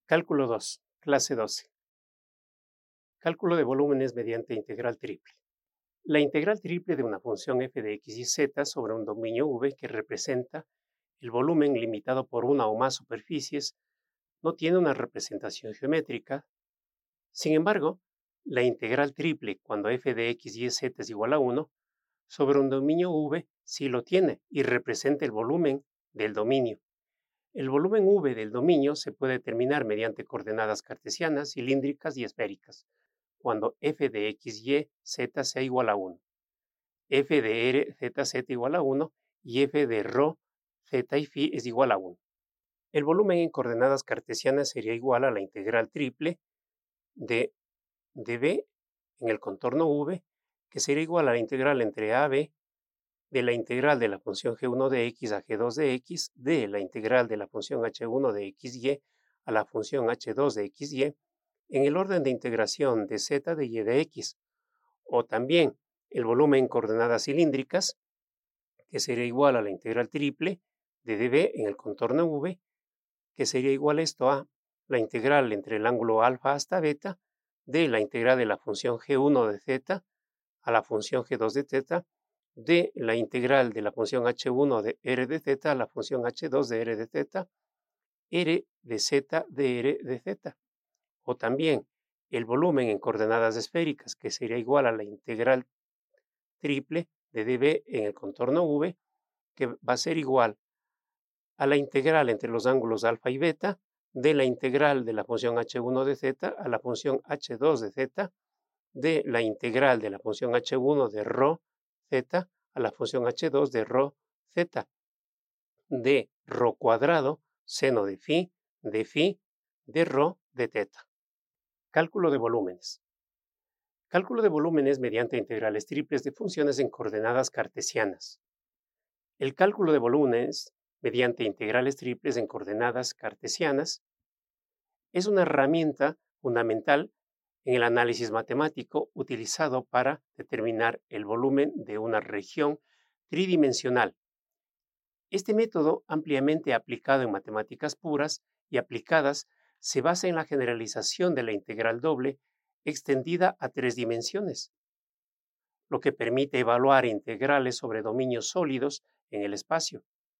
Cálculo 2, clase 12. Cálculo de volúmenes mediante integral triple. La integral triple de una función f de x y z sobre un dominio V que representa el volumen limitado por una o más superficies no tiene una representación geométrica. Sin embargo, la integral triple cuando f de x y z es igual a 1 sobre un dominio V sí lo tiene y representa el volumen del dominio. El volumen V del dominio se puede determinar mediante coordenadas cartesianas, cilíndricas y esféricas, cuando f de x, y, z sea igual a 1, f de r, z, z igual a 1 y f de ρ, z y phi es igual a 1. El volumen en coordenadas cartesianas sería igual a la integral triple de dv en el contorno v, que sería igual a la integral entre ab de la integral de la función g1 de x a g2 de x, de la integral de la función h1 de xy a la función h2 de xy, en el orden de integración de z de y de x, o también el volumen en coordenadas cilíndricas, que sería igual a la integral triple de dv en el contorno v, que sería igual esto a la integral entre el ángulo alfa hasta beta de la integral de la función g1 de z a la función g2 de z, de la integral de la función h1 de r de z a la función h2 de r de z, r de z de r de z, o también el volumen en coordenadas esféricas, que sería igual a la integral triple de dv en el contorno v, que va a ser igual a la integral entre los ángulos alfa y beta de la integral de la función h1 de z a la función h2 de z, de la integral de la función h1 de ρ z a la función h2 de ρ z, de ρ cuadrado seno de phi de ρ de teta. Cálculo de volúmenes. Cálculo de volúmenes mediante integrales triples de funciones en coordenadas cartesianas. El cálculo de volúmenes mediante integrales triples en coordenadas cartesianas es una herramienta fundamental en el análisis matemático utilizado para determinar el volumen de una región tridimensional. Este método, ampliamente aplicado en matemáticas puras y aplicadas, se basa en la generalización de la integral doble extendida a 3 dimensiones, lo que permite evaluar integrales sobre dominios sólidos en el espacio.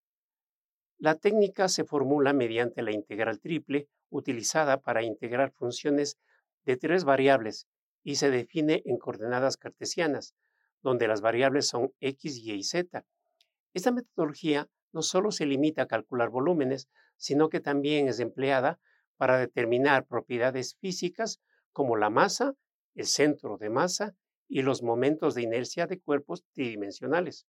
La técnica se formula mediante la integral triple utilizada para integrar funciones de 3 variables y se define en coordenadas cartesianas, donde las variables son x, y z. Esta metodología no solo se limita a calcular volúmenes, sino que también es empleada para determinar propiedades físicas como la masa, el centro de masa y los momentos de inercia de cuerpos tridimensionales.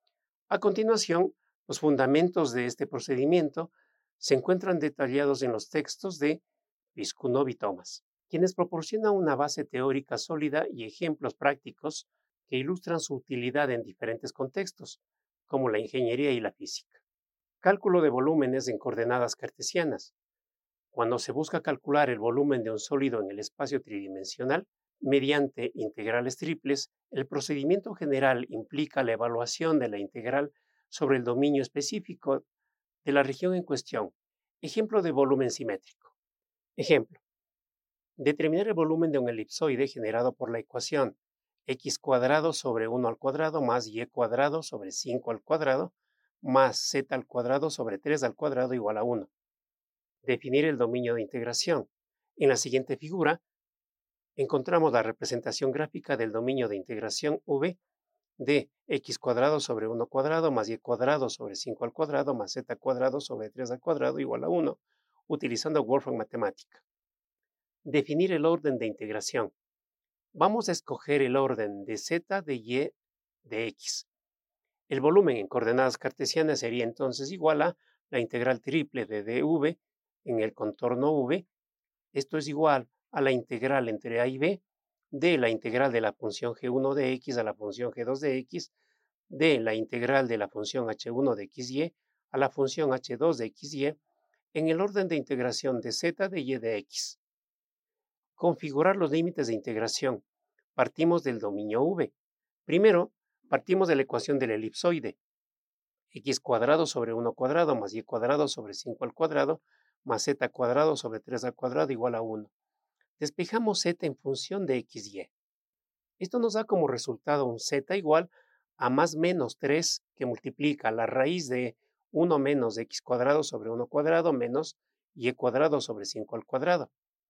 A continuación, los fundamentos de este procedimiento se encuentran detallados en los textos de Piskunov y Thomas, quienes proporcionan una base teórica sólida y ejemplos prácticos que ilustran su utilidad en diferentes contextos, como la ingeniería y la física. Cálculo de volúmenes en coordenadas cartesianas. Cuando se busca calcular el volumen de un sólido en el espacio tridimensional, mediante integrales triples, el procedimiento general implica la evaluación de la integral sobre el dominio específico de la región en cuestión. Ejemplo de volumen simétrico. Ejemplo. Determinar el volumen de un elipsoide generado por la ecuación x cuadrado sobre 1 al cuadrado más y cuadrado sobre 5 al cuadrado más z al cuadrado sobre 3 al cuadrado igual a 1. Definir el dominio de integración. En la siguiente figura encontramos la representación gráfica del dominio de integración v de x cuadrado sobre 1 cuadrado más y cuadrado sobre 5 al cuadrado más z cuadrado sobre 3 al cuadrado igual a 1, utilizando Wolfram Matemática. Definir el orden de integración. Vamos a escoger el orden de z, de y, de x. El volumen en coordenadas cartesianas sería entonces igual a la integral triple de dv en el contorno v. Esto es igual a la integral entre a y b de la integral de la función g1 de x a la función g2 de x, de la integral de la función h1 de xy a la función h2 de xy en el orden de integración de z, de y, de x. Configurar los límites de integración. Partimos del dominio v. Primero, partimos de la ecuación del elipsoide, x cuadrado sobre 1 cuadrado más y cuadrado sobre 5 al cuadrado más z cuadrado sobre 3 al cuadrado igual a 1. Despejamos z en función de x, y. Esto nos da como resultado un z igual a más menos 3 que multiplica la raíz de 1 menos x cuadrado sobre 1 cuadrado menos y cuadrado sobre 5 al cuadrado.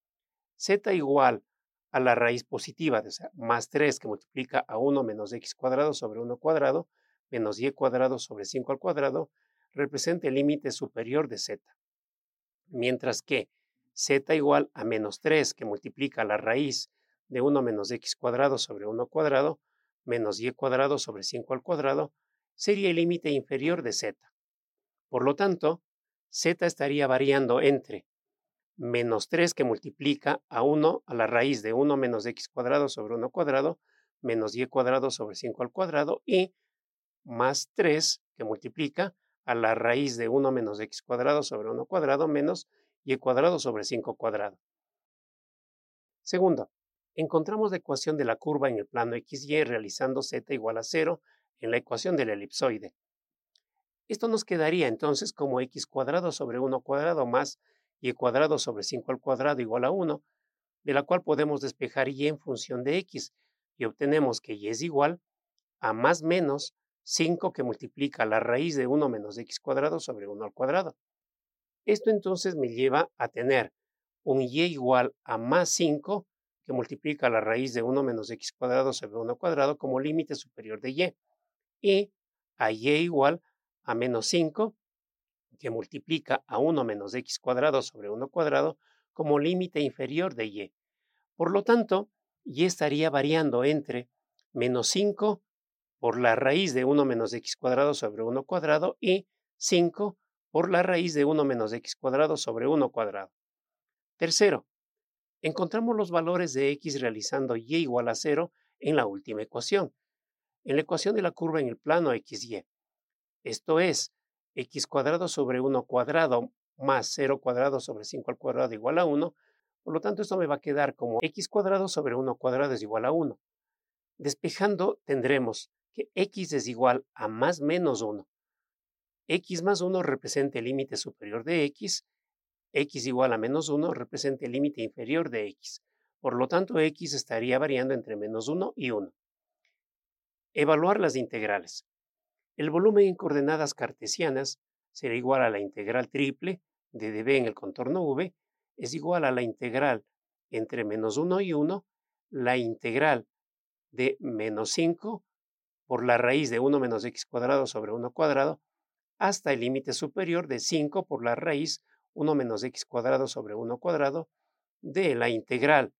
Z igual a la raíz positiva, o sea, más 3 que multiplica a 1 menos x cuadrado sobre 1 cuadrado menos y cuadrado sobre 5 al cuadrado, representa el límite superior de z. Mientras que z igual a menos 3 que multiplica la raíz de 1 menos x cuadrado sobre 1 cuadrado menos y cuadrado sobre 5 al cuadrado sería el límite inferior de z. Por lo tanto, z estaría variando entre menos 3 que multiplica a 1 a la raíz de 1 menos x cuadrado sobre 1 cuadrado menos y cuadrado sobre 5 al cuadrado y más 3 que multiplica a la raíz de 1 menos x cuadrado sobre 1 cuadrado menos y cuadrado sobre 5 cuadrado. Segundo, encontramos la ecuación de la curva en el plano XY realizando z igual a 0 en la ecuación del elipsoide. Esto nos quedaría entonces como x cuadrado sobre 1 cuadrado más y cuadrado sobre 5 al cuadrado igual a 1, de la cual podemos despejar y en función de x y obtenemos que y es igual a más menos 5 que multiplica la raíz de 1 menos x cuadrado sobre 1 al cuadrado. Esto entonces me lleva a tener un y igual a más 5 que multiplica la raíz de 1 menos x cuadrado sobre 1 cuadrado como límite superior de y a y igual a menos 5 que multiplica a 1 menos x cuadrado sobre 1 cuadrado como límite inferior de y. Por lo tanto, y estaría variando entre menos 5 por la raíz de 1 menos x cuadrado sobre 1 cuadrado y 5 por la raíz de 1 menos x cuadrado sobre 1 cuadrado. Tercero, encontramos los valores de x realizando y igual a 0 en la última ecuación, en la ecuación de la curva en el plano XY. Esto es, x cuadrado sobre 1 cuadrado más 0 cuadrado sobre 5 al cuadrado igual a 1. Por lo tanto, esto me va a quedar como x cuadrado sobre 1 cuadrado es igual a 1. Despejando, tendremos que x es igual a más menos 1. X más 1 representa el límite superior de x igual a menos 1 representa el límite inferior de x. Por lo tanto, x estaría variando entre menos 1 y 1. Evaluar las integrales. El volumen en coordenadas cartesianas será igual a la integral triple de dB en el contorno V, es igual a la integral entre menos 1 y 1, la integral de menos 5 por la raíz de 1 menos x cuadrado sobre 1 cuadrado, hasta el límite superior de 5 por la raíz 1 menos x cuadrado sobre 1 cuadrado de la integral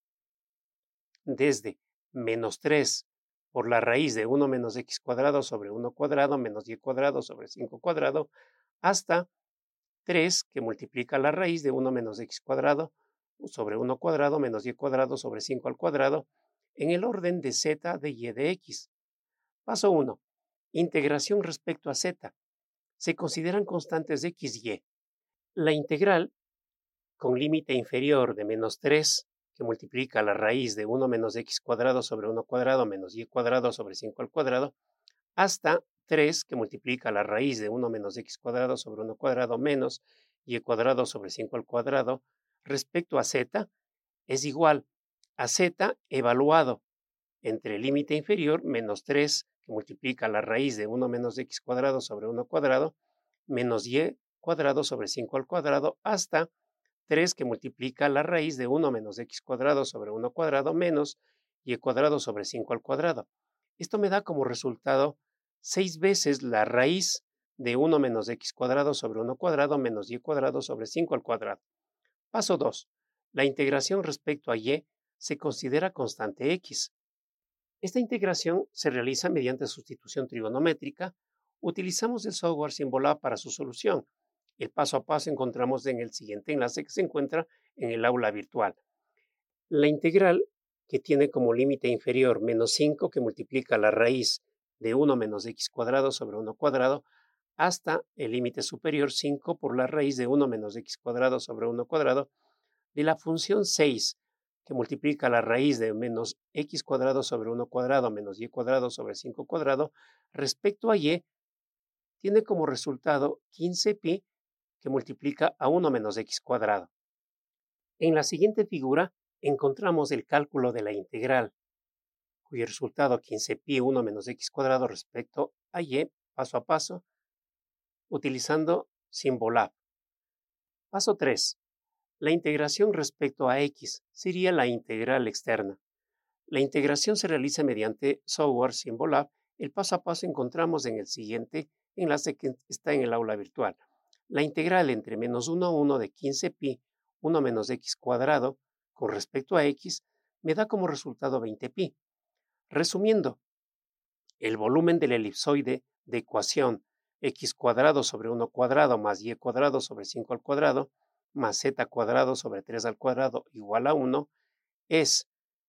desde menos 3 por la raíz de 1 menos x cuadrado sobre 1 cuadrado menos y cuadrado sobre 5 cuadrado hasta 3 que multiplica la raíz de 1 menos x cuadrado sobre 1 cuadrado menos y cuadrado sobre 5 al cuadrado en el orden de z de y de x. Paso 1. Integración respecto a z. Se consideran constantes de x y. La integral con límite inferior de menos 3 que multiplica la raíz de 1 menos x cuadrado sobre 1 cuadrado menos y cuadrado sobre 5 al cuadrado hasta 3 que multiplica la raíz de 1 menos x cuadrado sobre 1 cuadrado menos y cuadrado sobre 5 al cuadrado respecto a z es igual a z evaluado entre el límite inferior menos 3 que multiplica la raíz de 1 menos x cuadrado sobre 1 cuadrado menos y cuadrado sobre 5 al cuadrado hasta 3 que multiplica la raíz de 1 menos x cuadrado sobre 1 cuadrado menos y cuadrado sobre 5 al cuadrado. Esto me da como resultado 6 veces la raíz de 1 menos x cuadrado sobre 1 cuadrado menos y cuadrado sobre 5 al cuadrado. Paso 2. La integración respecto a y se considera constante x. Esta integración se realiza mediante sustitución trigonométrica. Utilizamos el software Symbolab para su solución. El paso a paso encontramos en el siguiente enlace que se encuentra en el aula virtual. La integral que tiene como límite inferior menos 5 que multiplica la raíz de 1 menos x cuadrado sobre 1 cuadrado hasta el límite superior 5 por la raíz de 1 menos x cuadrado sobre 1 cuadrado de la función 6 que multiplica la raíz de menos x cuadrado sobre 1 cuadrado menos y cuadrado sobre 5 cuadrado respecto a y tiene como resultado 15pi que multiplica a 1 menos x cuadrado. En la siguiente figura encontramos el cálculo de la integral, cuyo resultado 15pi 1 menos x cuadrado respecto a y, paso a paso, utilizando Symbolab. Paso 3. La integración respecto a x sería la integral externa. La integración se realiza mediante software Symbolab. El paso a paso encontramos en el siguiente enlace que está en el aula virtual. La integral entre menos 1 a 1 de 15pi 1 menos x cuadrado con respecto a x me da como resultado 20pi. Resumiendo, el volumen del elipsoide de ecuación x cuadrado sobre 1 cuadrado más y cuadrado sobre 5 al cuadrado más z cuadrado sobre 3 al cuadrado igual a 1 es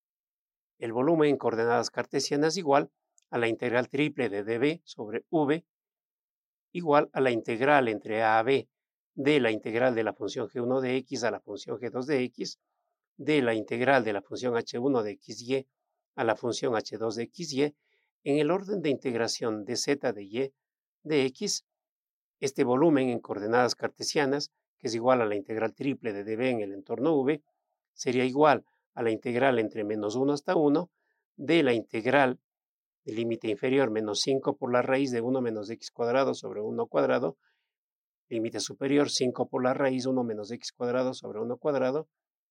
el volumen en coordenadas cartesianas igual a la integral triple de dv sobre v igual a la integral entre a a b de la integral de la función g1 de x a la función g2 de x, de la integral de la función h1 de xy a la función h2 de xy, en el orden de integración de z de y de x. Este volumen en coordenadas cartesianas, que es igual a la integral triple de dv en el entorno v, sería igual a la integral entre menos 1 hasta 1 de la integral del límite inferior menos 5 por la raíz de 1 menos x cuadrado sobre 1 cuadrado, límite superior 5 por la raíz 1 menos x cuadrado sobre 1 cuadrado,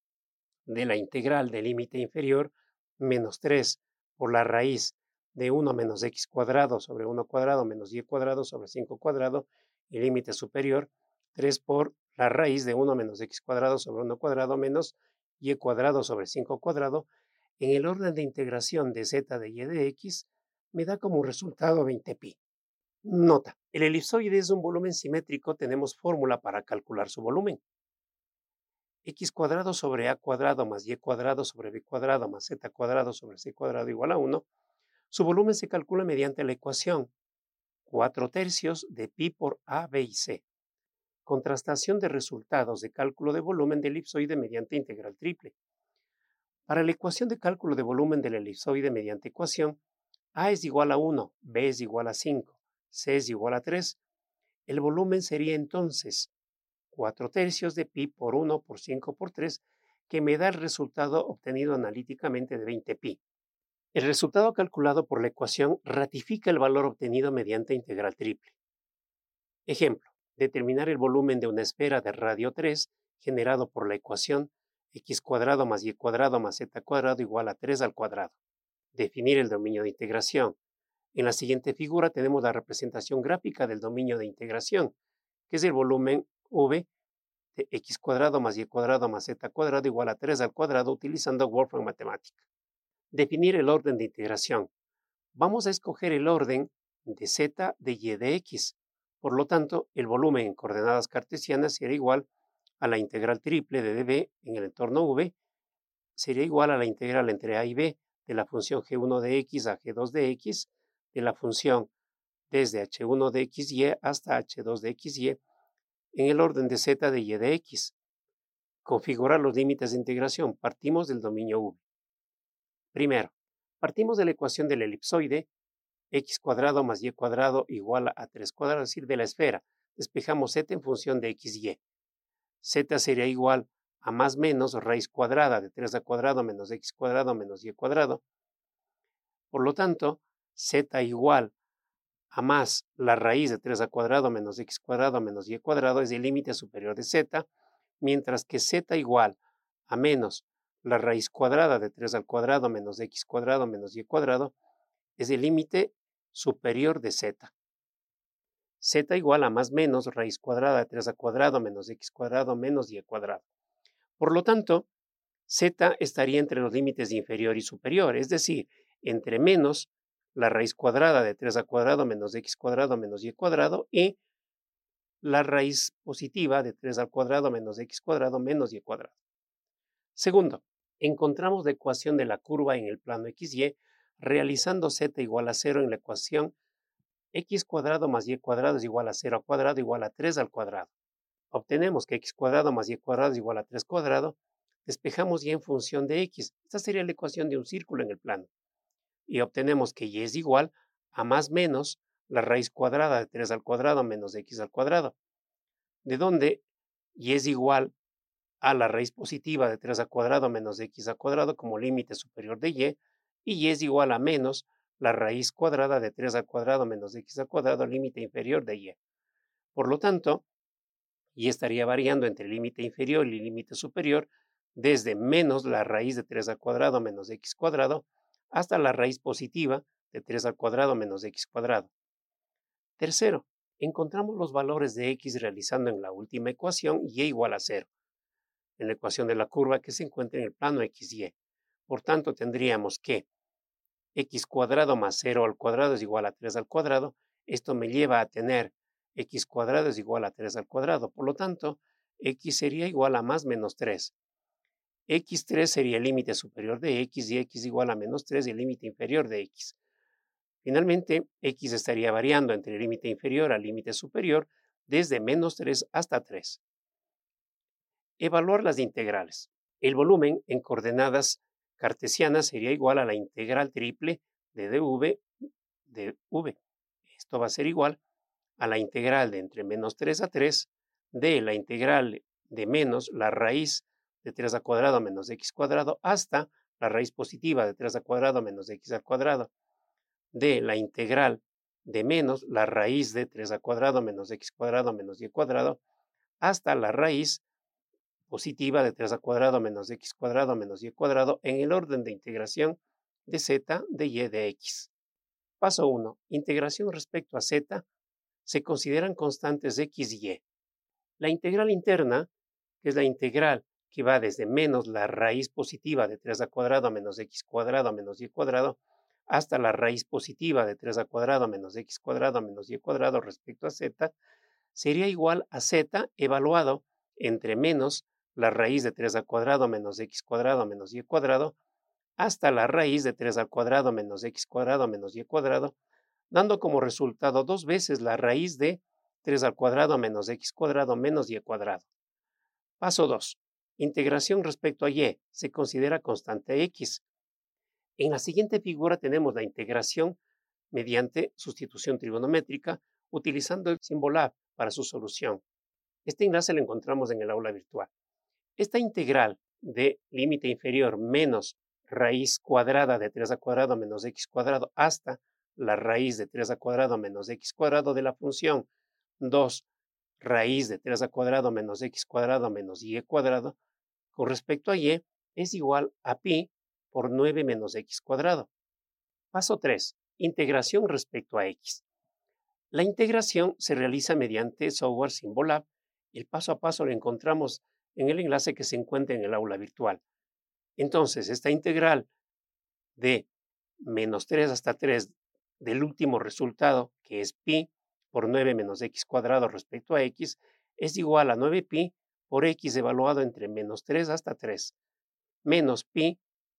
de la integral del límite inferior menos 3 por la raíz de 1 menos x cuadrado sobre 1 cuadrado menos y cuadrado sobre 5 cuadrado, y límite superior 3 por la raíz de 1 menos x cuadrado sobre 1 cuadrado menos y cuadrado sobre 5 cuadrado. En el orden de integración de z de y de x me da como resultado 20pi. Nota, el elipsoide es un volumen simétrico, tenemos fórmula para calcular su volumen. X cuadrado sobre a cuadrado más y cuadrado sobre b cuadrado más z cuadrado sobre c cuadrado igual a 1. Su volumen se calcula mediante la ecuación 4/3 de pi por a, b y c. Contrastación de resultados de cálculo de volumen del elipsoide mediante integral triple. Para la ecuación de cálculo de volumen del elipsoide mediante ecuación, a es igual a 1, b es igual a 5, c es igual a 3. El volumen sería entonces 4/3 de pi por 1 por 5 por 3, que me da el resultado obtenido analíticamente de 20pi. El resultado calculado por la ecuación ratifica el valor obtenido mediante integral triple. Ejemplo, determinar el volumen de una esfera de radio 3 generado por la ecuación x cuadrado más y cuadrado más z cuadrado igual a 3 al cuadrado. Definir el dominio de integración. En la siguiente figura tenemos la representación gráfica del dominio de integración, que es el volumen v de x cuadrado más y cuadrado más z cuadrado igual a 3 al cuadrado utilizando Wolfram Matemática. Definir el orden de integración. Vamos a escoger el orden de z de y de x. Por lo tanto, el volumen en coordenadas cartesianas será igual a la integral triple de dv en el entorno v, sería igual a la integral entre a y b de la función g1 de x a g2 de x, de la función desde h1 de xy hasta h2 de xy, en el orden de z de y de x. Configurar los límites de integración. Partimos del dominio v. Primero, partimos de la ecuación del elipsoide x cuadrado más y cuadrado igual a 3 cuadrados, es decir, de la esfera. Despejamos z en función de x, y. Z sería igual a más menos raíz cuadrada de 3 al cuadrado menos x cuadrado menos y cuadrado. Por lo tanto, z igual a más la raíz de 3 al cuadrado menos x cuadrado menos y cuadrado es el límite superior de z, mientras que z igual a menos la raíz cuadrada de 3 al cuadrado menos x cuadrado menos y cuadrado es el límite superior de z. Z igual a más menos raíz cuadrada de 3 al cuadrado menos x cuadrado menos y cuadrado. Por lo tanto, z estaría entre los límites de inferior y superior, es decir, entre menos la raíz cuadrada de 3 al cuadrado menos x cuadrado menos y cuadrado y la raíz positiva de 3 al cuadrado menos x cuadrado menos y cuadrado. Segundo, encontramos la ecuación de la curva en el plano XY realizando z igual a 0 en la ecuación x cuadrado más y cuadrado es igual a 0 al cuadrado igual a 3 al cuadrado. Obtenemos que x cuadrado más y cuadrado es igual a 3 cuadrado. Despejamos y en función de x. Esta sería la ecuación de un círculo en el plano. Y obtenemos que y es igual a más menos la raíz cuadrada de 3 al cuadrado menos x al cuadrado. de donde y es igual a la raíz positiva de 3 al cuadrado menos x al cuadrado como límite superior de y es igual a menos la raíz cuadrada de 3 al cuadrado menos x al cuadrado límite inferior de y. Por lo tanto, y estaría variando entre límite inferior y límite superior desde menos la raíz de 3 al cuadrado menos x cuadrado hasta la raíz positiva de 3 al cuadrado menos x cuadrado. Tercero, encontramos los valores de x realizando en la última ecuación y igual a 0, en la ecuación de la curva que se encuentra en el plano XY. Por tanto, tendríamos que x cuadrado más 0 al cuadrado es igual a 3 al cuadrado. Esto me lleva a tener x cuadrado es igual a 3 al cuadrado. Por lo tanto, x sería igual a más menos 3. x3 sería el límite superior de x y x igual a menos 3 y el límite inferior de x. Finalmente, x estaría variando entre el límite inferior al límite superior desde menos 3 hasta 3. Evaluar las integrales. El volumen en coordenadas cartesianas sería igual a la integral triple de dv de v. Esto va a ser igual a la integral de entre menos 3 a 3 de la integral de menos la raíz de 3 al cuadrado menos x cuadrado hasta la raíz positiva de 3 al cuadrado menos x al cuadrado de la integral de menos la raíz de 3 al cuadrado menos x cuadrado menos y cuadrado hasta la raíz positiva de 3 al cuadrado menos x cuadrado menos y cuadrado en el orden de integración de z de y de x. Paso 1. Integración respecto a z. Se consideran constantes x y y. La integral interna, que es la integral que va desde menos la raíz positiva de 3 al cuadrado menos x cuadrado menos y cuadrado hasta la raíz positiva de 3 al cuadrado menos x cuadrado menos y cuadrado respecto a z, sería igual a z evaluado entre menos la raíz de 3 al cuadrado menos x cuadrado menos y cuadrado hasta la raíz de 3 al cuadrado menos x cuadrado menos y cuadrado, dando como resultado 2 veces la raíz de 3 al cuadrado menos x cuadrado menos y cuadrado. Paso 2. Integración respecto a y. Se considera constante x. En la siguiente figura tenemos la integración mediante sustitución trigonométrica utilizando el símbolo A para su solución. Este enlace lo encontramos en el aula virtual. Esta integral de límite inferior menos raíz cuadrada de 3 al cuadrado menos x cuadrado hasta la raíz de 3 al cuadrado menos x cuadrado de la función 2 raíz de 3 al cuadrado menos x cuadrado menos y cuadrado con respecto a y es igual a pi por 9 menos x cuadrado. Paso 3. Integración respecto a x. La integración se realiza mediante software Symbolab. El paso a paso lo encontramos en el enlace que se encuentra en el aula virtual. Entonces, esta integral de menos 3 hasta 3 del último resultado, que es pi por 9 menos x cuadrado respecto a x, es igual a 9 pi por x evaluado entre menos 3 hasta 3, menos pi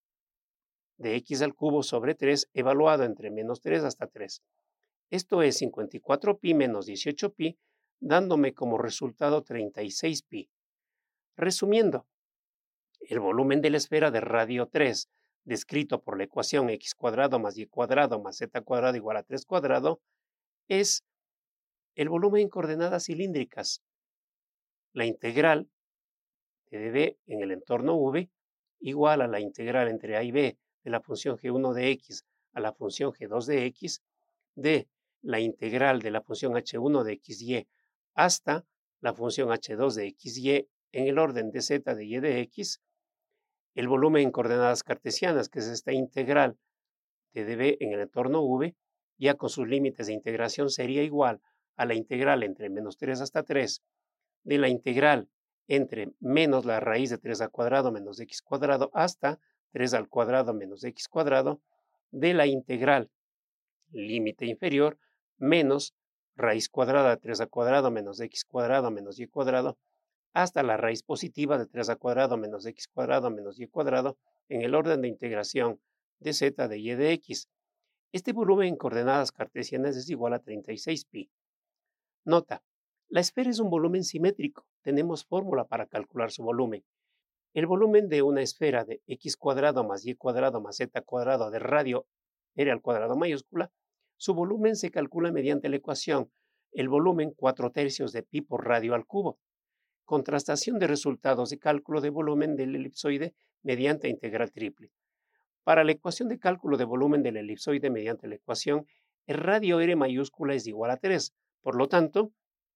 de x al cubo sobre 3 evaluado entre menos 3 hasta 3. Esto es 54 pi menos 18 pi, dándome como resultado 36 pi. Resumiendo, el volumen de la esfera de radio 3, descrito por la ecuación x cuadrado más y cuadrado más z cuadrado igual a 3 cuadrado, es el volumen en coordenadas cilíndricas. La integral de dv en el entorno v igual a la integral entre a y b de la función g1 de x a la función g2 de x de la integral de la función h1 de xy hasta la función h2 de xy en el orden de z de y de x, el volumen en coordenadas cartesianas, que es esta integral de dv en el entorno v, ya con sus límites de integración sería igual a la integral entre menos 3 hasta 3 de la integral entre menos la raíz de 3 al cuadrado menos x cuadrado hasta 3 al cuadrado menos x cuadrado de la integral límite inferior menos raíz cuadrada de 3 al cuadrado menos x cuadrado menos y cuadrado hasta la raíz positiva de 3 al cuadrado menos x cuadrado menos y cuadrado en el orden de integración de z de y de x. Este volumen en coordenadas cartesianas es igual a 36 pi. Nota, la esfera es un volumen simétrico. Tenemos fórmula para calcular su volumen. El volumen de una esfera de x cuadrado más y cuadrado más z cuadrado de radio r al cuadrado mayúscula, su volumen se calcula mediante la ecuación el volumen 4/3 de pi por radio al cubo. Contrastación de resultados de cálculo de volumen del elipsoide mediante integral triple. Para la ecuación de cálculo de volumen del elipsoide mediante la ecuación, el radio R mayúscula es igual a 3. Por lo tanto,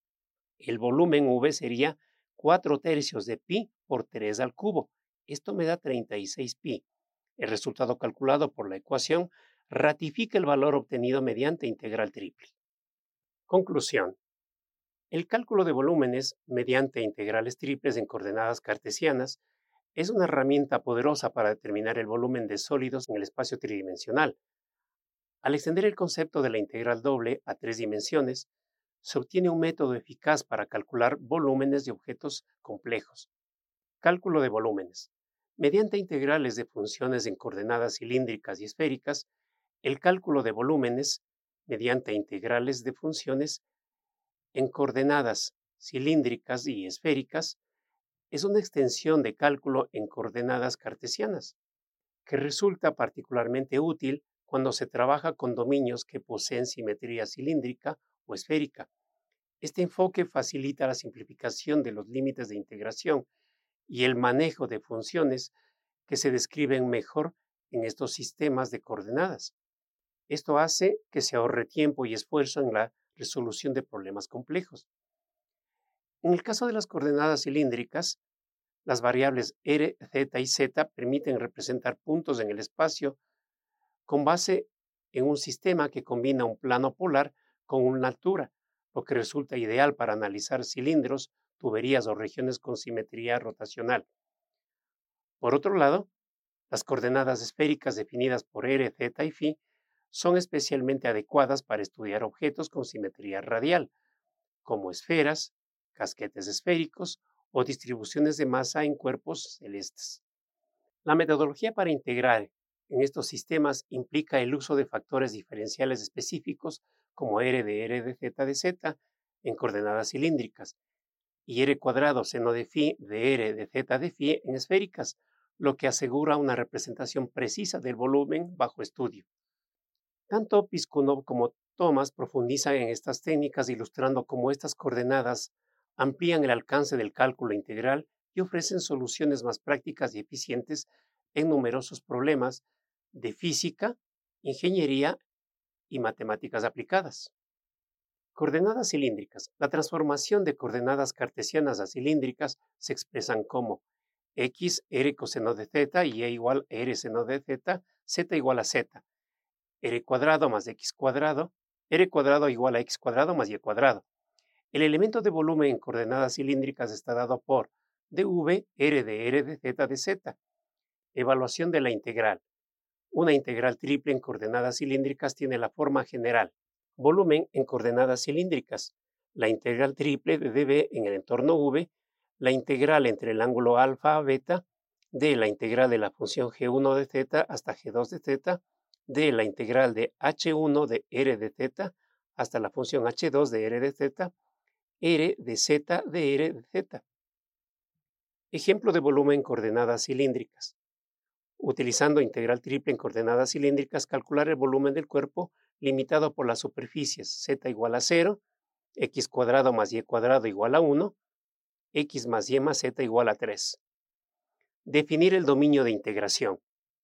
el volumen V sería 4/3 de pi por 3 al cubo. Esto me da 36 pi. El resultado calculado por la ecuación ratifica el valor obtenido mediante integral triple. Conclusión. El cálculo de volúmenes mediante integrales triples en coordenadas cartesianas es una herramienta poderosa para determinar el volumen de sólidos en el espacio tridimensional. Al extender el concepto de la integral doble a 3 dimensiones, se obtiene un método eficaz para calcular volúmenes de objetos complejos. Cálculo de volúmenes. Mediante integrales de funciones en coordenadas cilíndricas y esféricas, el cálculo de volúmenes mediante integrales de funciones en coordenadas cilíndricas y esféricas es una extensión de cálculo en coordenadas cartesianas, que resulta particularmente útil cuando se trabaja con dominios que poseen simetría cilíndrica o esférica. Este enfoque facilita la simplificación de los límites de integración y el manejo de funciones que se describen mejor en estos sistemas de coordenadas. Esto hace que se ahorre tiempo y esfuerzo en la resolución de problemas complejos. En el caso de las coordenadas cilíndricas, las variables r, z y z permiten representar puntos en el espacio con base en un sistema que combina un plano polar con una altura, lo que resulta ideal para analizar cilindros, tuberías o regiones con simetría rotacional. Por otro lado, las coordenadas esféricas definidas por r, z y φ son especialmente adecuadas para estudiar objetos con simetría radial, como esferas, casquetes esféricos o distribuciones de masa en cuerpos celestes. La metodología para integrar en estos sistemas implica el uso de factores diferenciales específicos como r de z en coordenadas cilíndricas y r cuadrado seno de φ de r de z de φ en esféricas, lo que asegura una representación precisa del volumen bajo estudio. Tanto Piskunov como Thomas profundizan en estas técnicas ilustrando cómo estas coordenadas amplían el alcance del cálculo integral y ofrecen soluciones más prácticas y eficientes en numerosos problemas de física, ingeniería y matemáticas aplicadas. Coordenadas cilíndricas. La transformación de coordenadas cartesianas a cilíndricas se expresan como x r coseno de z y e igual a r seno de z, z igual a z, r cuadrado más x cuadrado, r cuadrado igual a x cuadrado más y cuadrado. El elemento de volumen en coordenadas cilíndricas está dado por dv r de z de z. Evaluación de la integral. Una integral triple en coordenadas cilíndricas tiene la forma general. Volumen en coordenadas cilíndricas. La integral triple de dv en el entorno v, la integral entre el ángulo alfa a beta, de la integral de la función g1 de z hasta g2 de z, de la integral de h1 de r de z hasta la función h2 de r de z, r de z de r de z. Ejemplo de volumen en coordenadas cilíndricas. Utilizando integral triple en coordenadas cilíndricas, calcular el volumen del cuerpo limitado por las superficies z igual a 0, x cuadrado más y cuadrado igual a 1, x más y más z igual a 3. Definir el dominio de integración.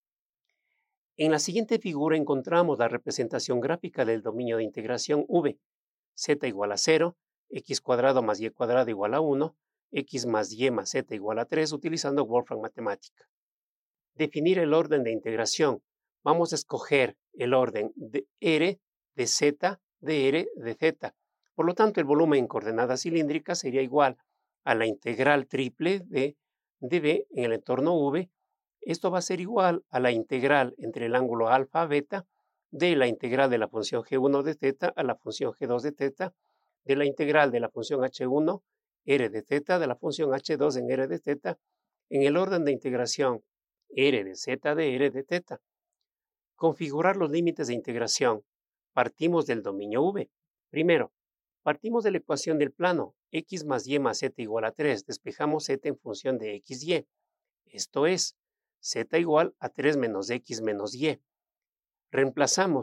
En la siguiente figura encontramos la representación gráfica del dominio de integración v, z igual a 0, x cuadrado más y cuadrado igual a 1, x más y más z igual a 3 utilizando Wolfram Matemática. Definir el orden de integración. Vamos a escoger el orden de r de z de r de z. Por lo tanto, el volumen en coordenadas cilíndricas sería igual a la integral triple de dv en el entorno v. Esto va a ser igual a la integral entre el ángulo alfa a beta de la integral de la función g1 de z a la función g2 de z, de la integral de la función h1 r de z de la función h2 en r de z en el orden de integración r de z de r de z. Configurar los límites de integración. Partimos del dominio v. Primero, partimos de la ecuación del plano x más y más z igual a 3. Despejamos z en función de x, y. Esto es, z igual a 3 menos x menos y. Reemplazamos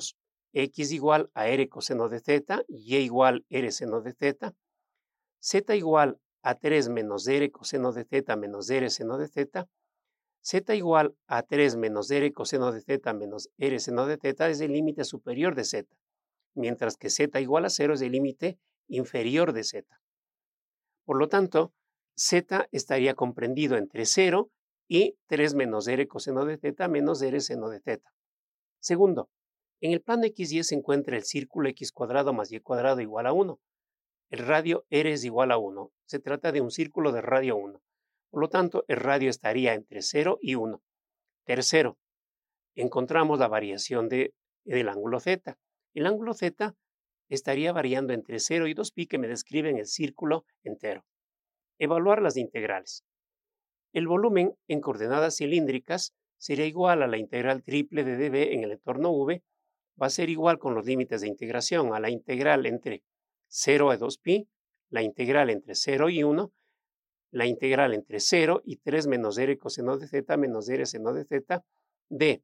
x igual a r coseno de θ, y igual r seno de θ, z igual a 3 menos r coseno de θ menos r seno de θ, z igual a 3 menos r coseno de θ menos r seno de θ es el límite superior de z, mientras que z igual a 0 es el límite inferior de z. Por lo tanto, z estaría comprendido entre 0 y 3 menos r coseno de θ menos r seno de θ. Segundo, en el plano XY se encuentra el círculo x cuadrado más y cuadrado igual a 1. El radio r es igual a 1. Se trata de un círculo de radio 1. Por lo tanto, el radio estaría entre 0 y 1. Tercero, encontramos la variación del ángulo θ. El ángulo θ estaría variando entre 0 y 2π que me describen el círculo entero. Evaluar las integrales. El volumen en coordenadas cilíndricas sería igual a la integral triple de dv en el entorno v. Va a ser igual con los límites de integración a la integral entre 0 a 2π, la integral entre 0 y 1, la integral entre 0 y 3 menos r coseno de θ menos r seno de θ de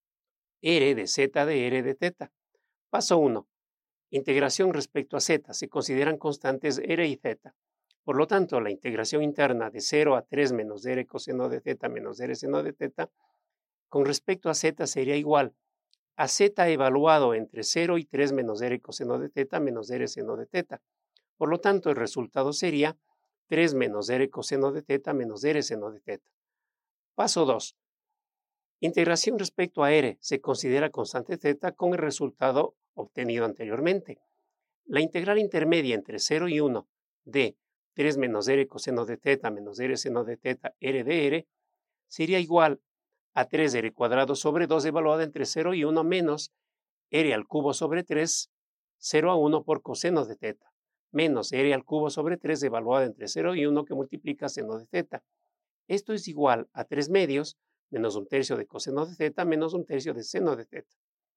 r de z de r de θ. Paso 1. Integración respecto a z. Se consideran constantes r y z. Por lo tanto, la integración interna de 0 a 3 menos r coseno de θ menos r seno de θ con respecto a z sería igual a z evaluado entre 0 y 3 menos r coseno de θ menos r seno de θ. Por lo tanto, el resultado sería 3 menos r coseno de θ menos r seno de θ. Paso 2. Integración respecto a r. Se considera constante θ con el resultado obtenido anteriormente. La integral intermedia entre 0 y 1 de 3 menos r coseno de θ menos r seno de θ r de r sería igual a 3r cuadrado sobre 2 evaluada entre 0 y 1 menos r al cubo sobre 3, 0 a 1 por coseno de θ, menos r al cubo sobre 3 evaluada entre 0 y 1 que multiplica seno de θ. Esto es igual a 3 medios menos un tercio de coseno de θ menos un tercio de seno de θ.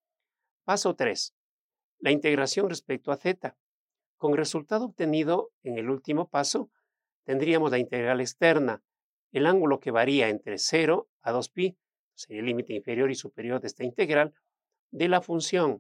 Paso 3. La integración respecto a z. Con el resultado obtenido en el último paso, tendríamos la integral externa, el ángulo que varía entre 0 a 2π, sería el límite inferior y superior de esta integral, de la función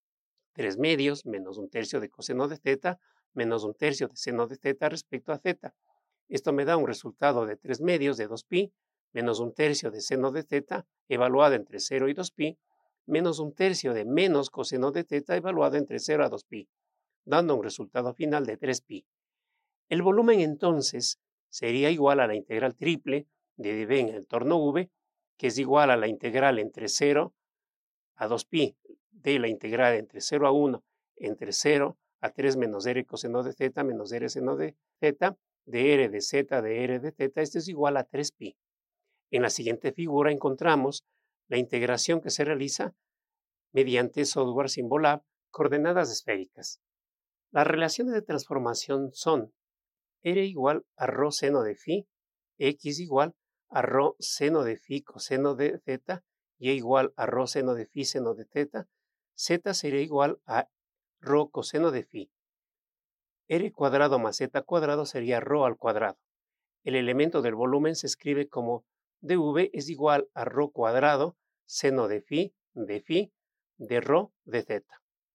3 medios menos un tercio de coseno de θ menos un tercio de seno de θ respecto a z. Esto me da un resultado de 3 medios de 2π menos un tercio de seno de θ evaluado entre 0 y 2π menos un tercio de menos coseno de θ evaluado entre 0 a 2π, dando un resultado final de 3π. El volumen entonces sería igual a la integral triple de dv en el entorno v, que es igual a la integral entre 0 a 2π de la integral entre 0 a 1 entre 0 a 3 menos r coseno de θ menos r seno de θ de r de z de r de θ. Esto es igual a 3π. En la siguiente figura encontramos la integración que se realiza mediante software Symbolab, coordenadas esféricas. Las relaciones de transformación son r igual a rho seno de phi, x igual a rho seno de phi coseno de θ, y igual a rho seno de phi seno de θ, z sería igual a rho coseno de phi. R cuadrado más z cuadrado sería rho al cuadrado. El elemento del volumen se escribe como dv es igual a rho cuadrado seno de phi de rho de z.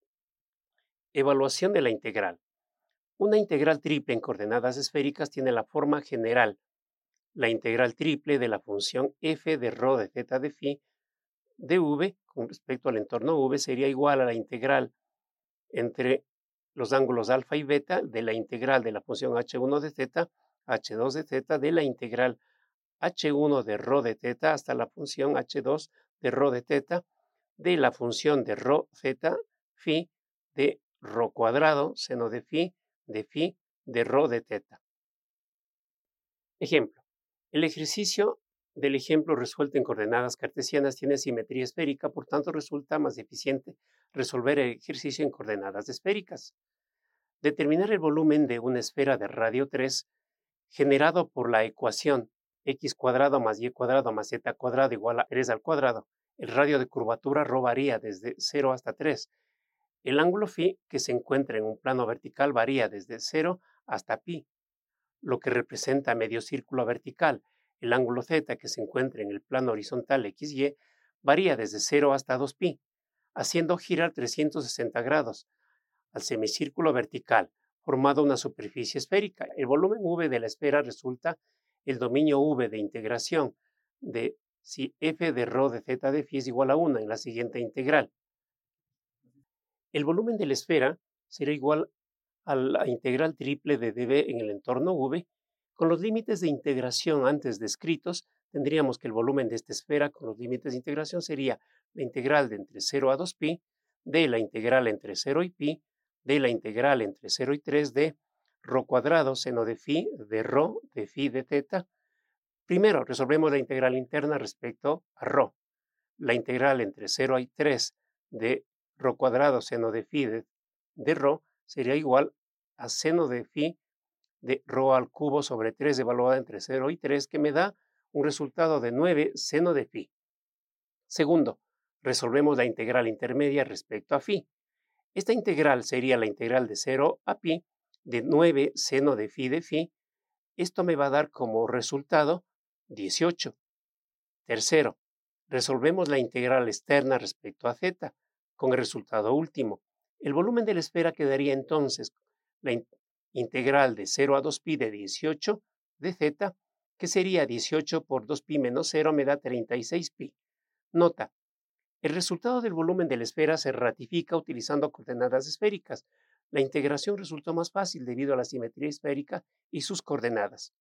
Evaluación de la integral. Una integral triple en coordenadas esféricas tiene la forma general. La integral triple de la función f de rho de z de phi de v con respecto al entorno v sería igual a la integral entre los ángulos alfa y beta de la integral de la función h1 de z, h2 de z, de la integral h1 de rho de θ hasta la función h2 de rho de θ, de la función de rho z phi de rho cuadrado seno de phi de rho de θ. Ejemplo. El ejercicio del ejemplo resuelto en coordenadas cartesianas tiene simetría esférica, por tanto resulta más eficiente resolver el ejercicio en coordenadas esféricas. Determinar el volumen de una esfera de radio 3 generado por la ecuación x cuadrado más y cuadrado más z cuadrado igual a 3 al cuadrado. El radio de curvatura ρ varía desde 0 hasta 3. El ángulo phi que se encuentra en un plano vertical varía desde 0 hasta pi, lo que representa medio círculo vertical. El ángulo z que se encuentra en el plano horizontal XY varía desde 0 hasta 2π. haciendo girar 360 grados al semicírculo vertical, formado una superficie esférica. El volumen V de la esfera resulta el dominio V de integración de si f de ρ de z de phi es igual a 1 en la siguiente integral. El volumen de la esfera será igual a la integral triple de dv en el entorno V. Con los límites de integración antes descritos, tendríamos que el volumen de esta esfera con los límites de integración sería la integral de entre 0 a 2pi, de la integral entre 0 y pi, de la integral entre 0 y 3 de ρ cuadrado seno de phi de ρ de phi de θ. Primero, resolvemos la integral interna respecto a ρ. La integral entre 0 y 3 de ρ cuadrado seno de phi de ρ sería igual a seno de phi de ρ al cubo sobre 3 evaluada entre 0 y 3, que me da un resultado de 9 seno de phi. Segundo, resolvemos la integral intermedia respecto a phi. Esta integral sería la integral de 0 a pi de 9 seno de phi. Esto me va a dar como resultado 18. Tercero, resolvemos la integral externa respecto a z con el resultado último. El volumen de la esfera quedaría entonces la integral de 0 a 2pi de 18 de z, que sería 18 por 2pi menos 0 me da 36pi. Nota, el resultado del volumen de la esfera se ratifica utilizando coordenadas esféricas. La integración resultó más fácil debido a la simetría esférica y sus coordenadas.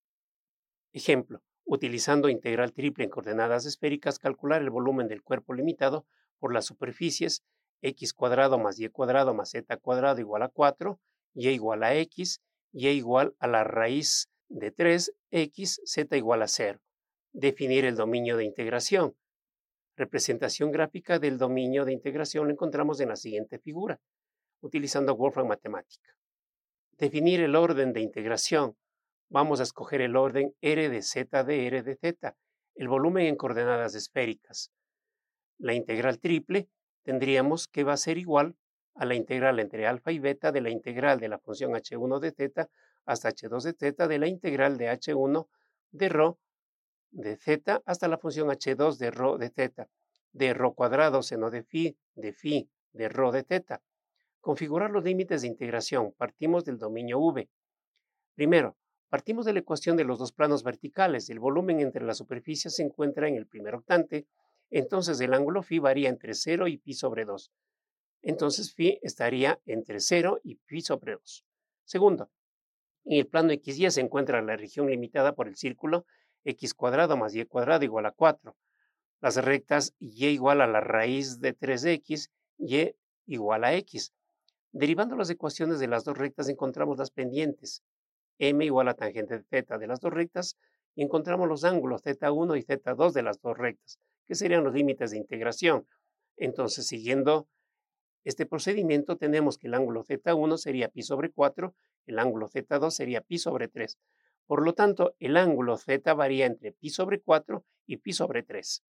Ejemplo, utilizando integral triple en coordenadas esféricas, calcular el volumen del cuerpo limitado por las superficies x cuadrado más y cuadrado más z cuadrado igual a 4, y igual a x, y igual a la raíz de 3, x, z igual a 0. Definir el dominio de integración. Representación gráfica del dominio de integración lo encontramos en la siguiente figura, utilizando Wolfram Matemática. Definir el orden de integración. Vamos a escoger el orden r de z de r de z, el volumen en coordenadas esféricas. La integral triple tendríamos que va a ser igual a la integral entre alfa y beta de la integral de la función h1 de z hasta h2 de z de la integral de h1 de ρ de z hasta la función h2 de ρ de z, de ρ cuadrado seno de phi de ρ de z. Configurar los límites de integración. Partimos del dominio V. Primero, partimos de la ecuación de los dos planos verticales. El volumen entre las superficies se encuentra en el primer octante, entonces el ángulo phi varía entre 0 y pi sobre 2. Entonces phi estaría entre 0 y pi sobre 2. Segundo, en el plano XY se encuentra la región limitada por el círculo x cuadrado más y cuadrado igual a 4. Las rectas y igual a la raíz de 3x, y igual a x. Derivando las ecuaciones de las dos rectas encontramos las pendientes. M igual a tangente de θ de las dos rectas y encontramos los ángulos θ1 y θ2 de las dos rectas, que serían los límites de integración. Entonces, siguiendo este procedimiento, tenemos que el ángulo θ1 sería pi sobre 4, el ángulo θ2 sería pi sobre 3. Por lo tanto, el ángulo θ varía entre pi sobre 4 y pi sobre 3.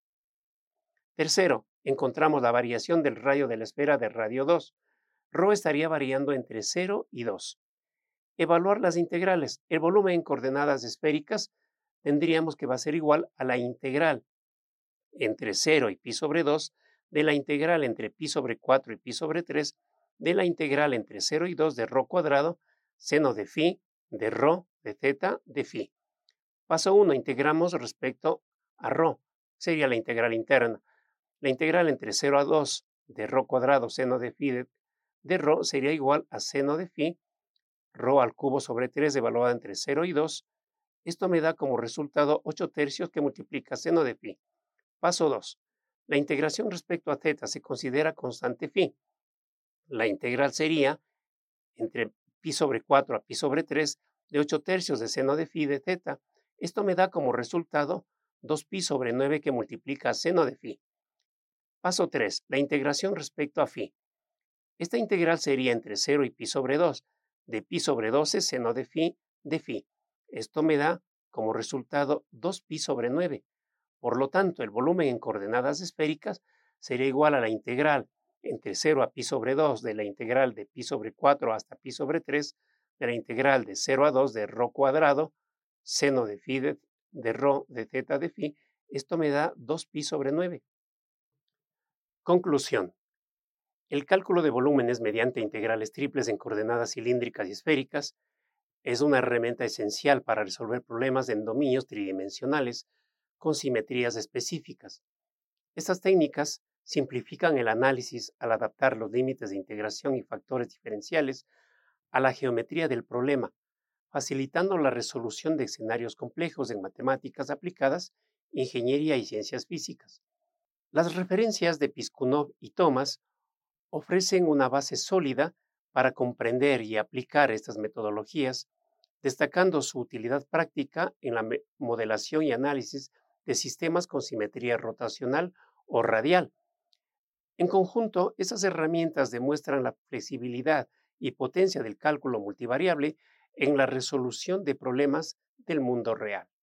Tercero, encontramos la variación del radio de la esfera de radio 2. Ρ estaría variando entre 0 y 2. Evaluar las integrales. El volumen en coordenadas esféricas tendríamos que va a ser igual a la integral entre 0 y pi sobre 2 de la integral entre pi sobre 4 y pi sobre 3 de la integral entre 0 y 2 de ρ cuadrado seno de phi de ρ de z de phi. Paso 1. Integramos respecto a ρ. Sería la integral interna. La integral entre 0 a 2 de ρ cuadrado seno de phi de ρ sería igual a seno de phi ρ al cubo sobre 3 evaluada entre 0 y 2. Esto me da como resultado 8 tercios que multiplica seno de phi. Paso 2. La integración respecto a z se considera constante phi. La integral sería entre pi sobre 4 a pi sobre 3 de 8 tercios de seno de phi de z. Esto me da como resultado 2pi sobre 9 que multiplica seno de phi. Paso 3. La integración respecto a phi. Esta integral sería entre 0 y pi sobre 2, de pi sobre 12 seno de phi de phi. Esto me da como resultado 2pi sobre 9. Por lo tanto, el volumen en coordenadas esféricas sería igual a la integral entre 0 a pi sobre 2 de la integral de pi sobre 4 hasta pi sobre 3 de la integral de 0 a 2 de ρ cuadrado seno de phi de ρ de z de phi. Esto me da 2pi sobre 9. Conclusión. El cálculo de volúmenes mediante integrales triples en coordenadas cilíndricas y esféricas es una herramienta esencial para resolver problemas en dominios tridimensionales con simetrías específicas. Estas técnicas simplifican el análisis al adaptar los límites de integración y factores diferenciales a la geometría del problema, facilitando la resolución de escenarios complejos en matemáticas aplicadas, ingeniería y ciencias físicas. Las referencias de Piskunov y Thomas ofrecen una base sólida para comprender y aplicar estas metodologías, destacando su utilidad práctica en la modelación y análisis de sistemas con simetría rotacional o radial. En conjunto, estas herramientas demuestran la flexibilidad y potencia del cálculo multivariable en la resolución de problemas del mundo real.